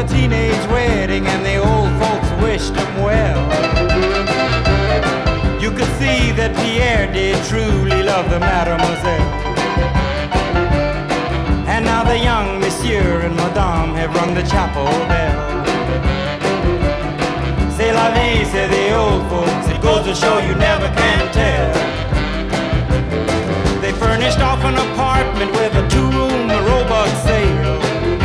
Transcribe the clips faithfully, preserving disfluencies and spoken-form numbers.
teenage wedding and the old folks wished them well. You could see that Pierre did truly love the mademoiselle. And now the young monsieur and madame have rung the chapel bell. C'est la vie, say the old folks, it goes to show you never can tell. They furnished off an apartment with a two-room robot sale.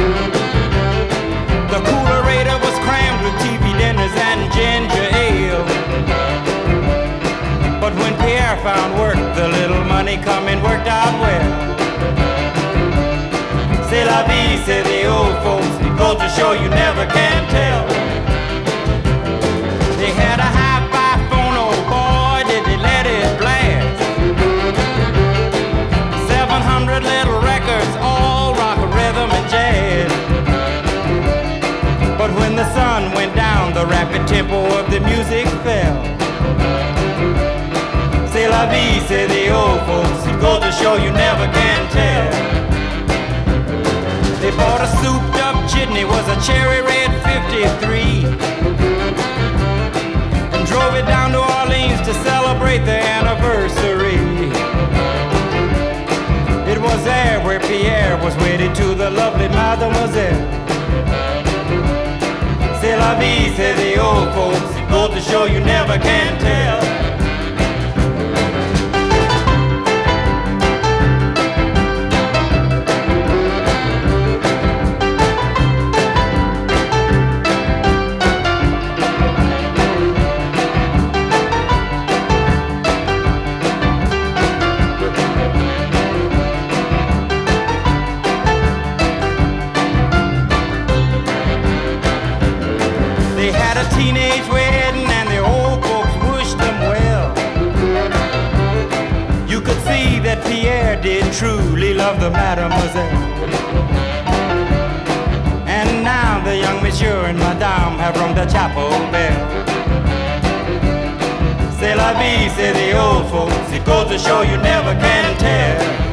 The coolerator was crammed with T V dinners and ginger ale. But when Pierre found work, the little money coming worked out well. C'est la vie, say the old folks, it goes to show you never can tell. They had a hi-fi phone, oh boy, did they let it blast. Seven hundred little records, all rock, rhythm, and jazz. But when the sun went down, the rapid tempo of the music fell. C'est la vie, say the old folks, it goes to show you never can tell. They bought a souped-up jitney, was a cherry red fifty-three, and drove it down to Orleans to celebrate their anniversary. It was there where Pierre was wedded to the lovely mademoiselle. C'est la vie, say the old folks, it goes to show you never can tell. They had a teenage wedding and the old folks wished them well. You could see that Pierre did truly love the mademoiselle. And now the young monsieur and madame have rung the chapel bell. C'est la vie, say the old folks, it goes to show you never can tell.